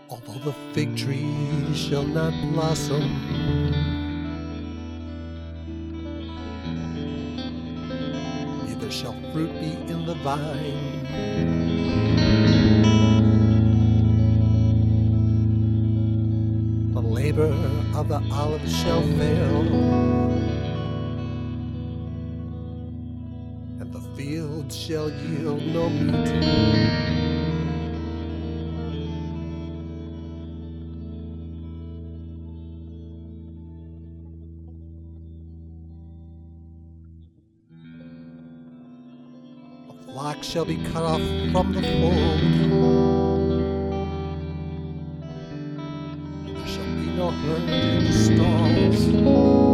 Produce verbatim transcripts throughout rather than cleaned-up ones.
Although the fig tree shall not blossom, neither shall fruit be in the vine, the labor of the olive shall fail, and the field shall yield no meat. The flock shall be cut off from the fold, and there shall be no herd in the stalls.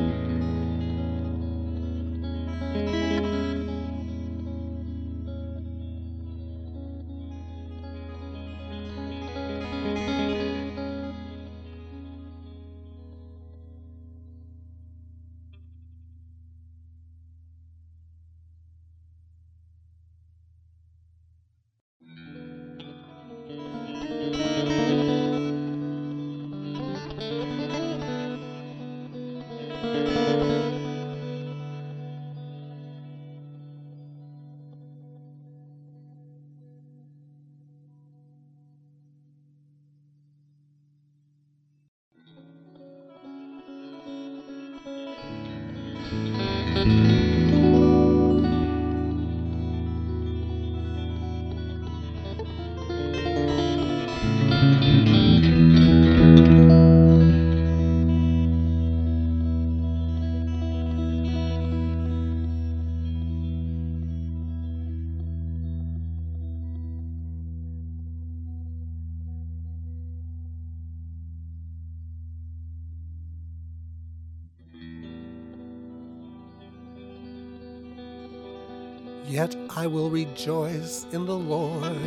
Yet I will rejoice in the Lord.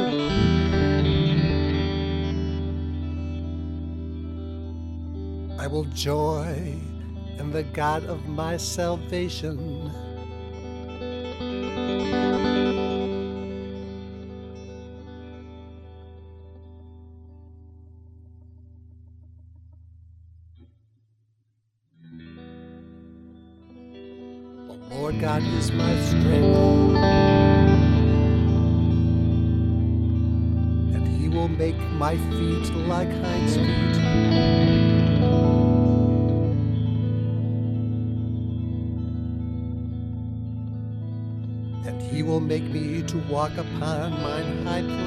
I will joy in the God of my salvation. The Lord God is my strength, and He will make my feet like hinds' feet, and He will make me to walk upon mine high places.